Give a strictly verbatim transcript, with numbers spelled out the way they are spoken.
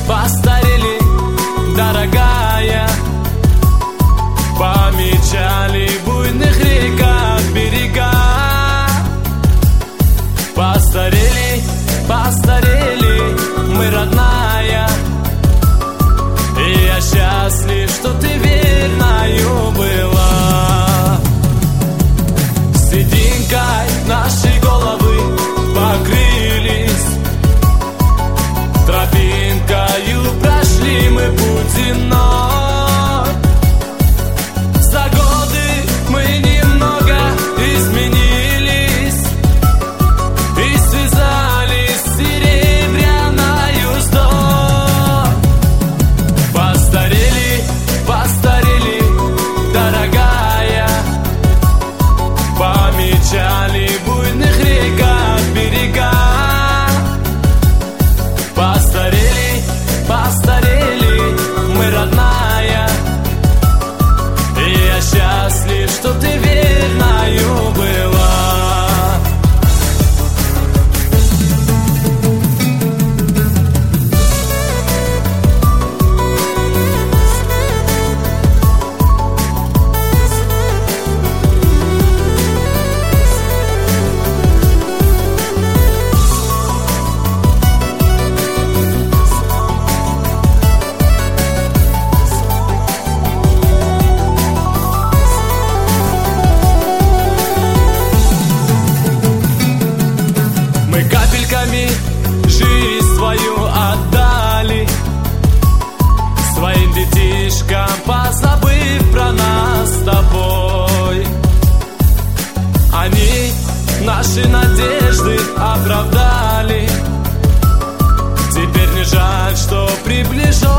постарели, дорогая. Помечали в буйных реках берега. Постарели, постарели, мы, родная. И я счастлив, что ты верною была. Сединкой наши головы покрылись, тропинкою прошли мы путь земной. За годы мы немного изменились и связались с серебряною уздой. Постарели, постарели, дорогая. Помечали в буйных реках берега. Постарели, постарели, мы, родная. И я счастлив, что ты верною была. Жизнь свою отдали своим детишкам, позабыв про нас с тобой. Они наши надежды оправдали. Теперь не жаль, что приближен